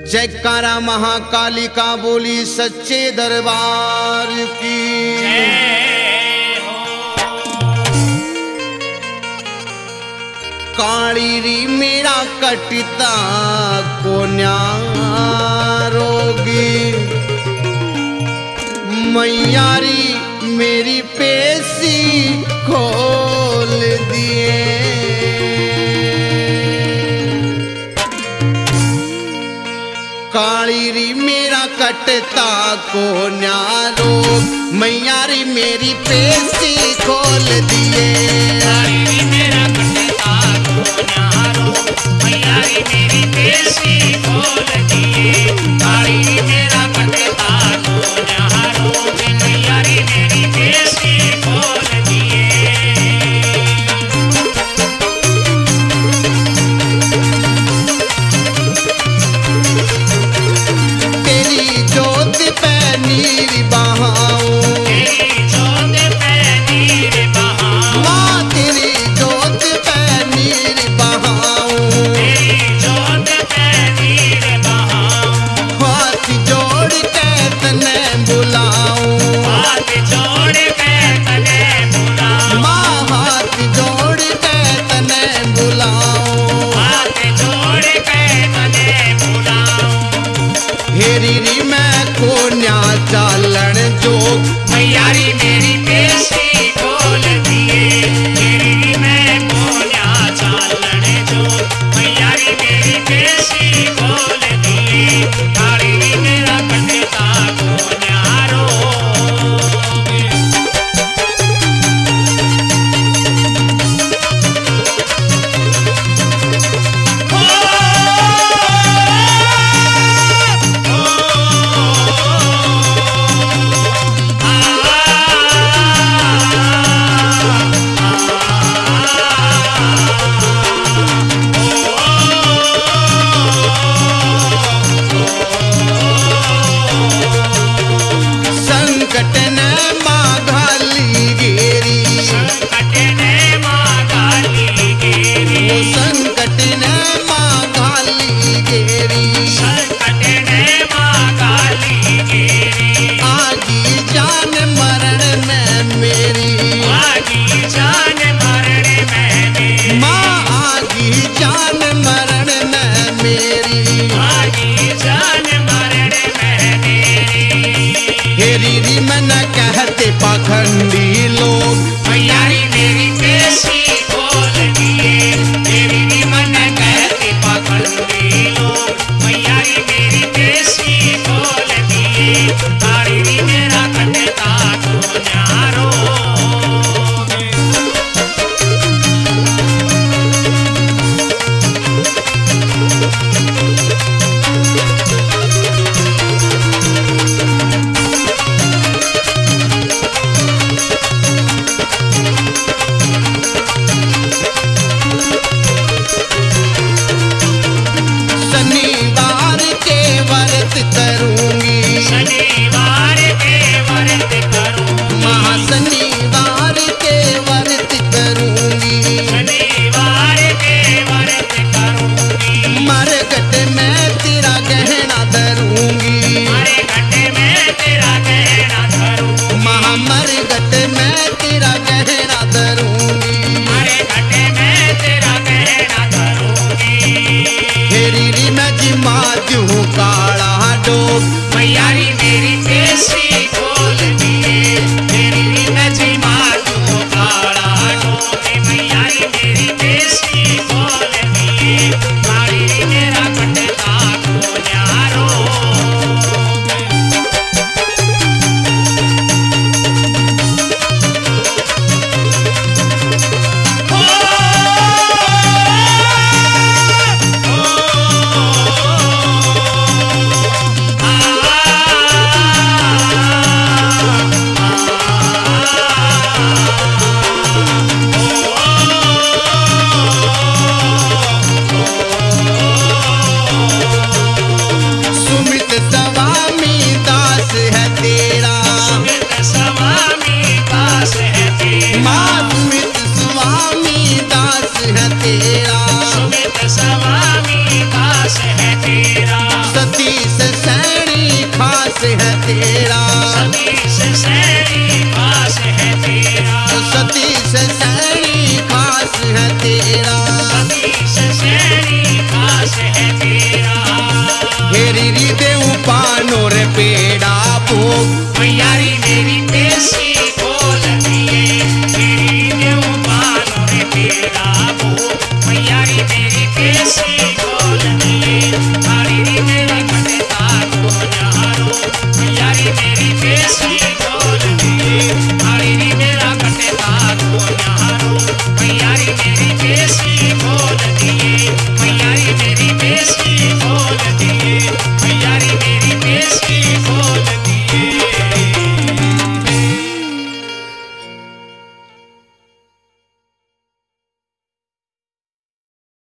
जयकारा महाकाली का बोली सच्चे दरबार की। काली री मेरा कटता को न्यारोगी, मैयारी मेरी पेशी खोल दिए। काली री मेरा कटता को न्यारो, मैयारी मेरी पेशी खोल दिए। काली री मेरा कटता को न्यारो, मैयारी मेरी पेशी खोल दिए। काली री मेरा कटता को न्यारो, मैयारी मेरी पेशी खोल दिए। चालन जो मैयारी मेरी पेशी खोल दिए। मेरी मैं कोन्या चालन जो मैयारी मेरी पेशी खोल दिए। काली री मेरा कटता को न्यारो। पाखंडी लोग मैयारी मेरी पेशी खोल दिए। मेरी मन कहते पाखंडी लोग मैयारी मेरी पेशी खोल दिए। काली री मेरा कटता को न्यारो। शनिवार के व्रत करूंगी, शनिवार के व्रत करूंगी। महाशनिवार के व्रत करूंगी। शनिवार के व्रत करूंगी। मरघट में तेरा गहना धरूंगी। मरघट में तेरा गहना धरूंगी। महामरघट में तेरा गहना धरूंगी। मरघट में तेरा गहना धरूंगी। तेरी री मैं जिमा दूं काला डोब, मैयारी मेरी पेशी खोल दिए। मेरी री मैं जिमा दूं काला डोब, मैयारी मेरी पेशी खोल दिए। काली री मेरा कटता को न्यारो। सुमित स्वामी दास है तेरा। सुमित स्वामी दास है तेरा। माँ सुमित स्वामी दास है तेरा। सुमित स्वामी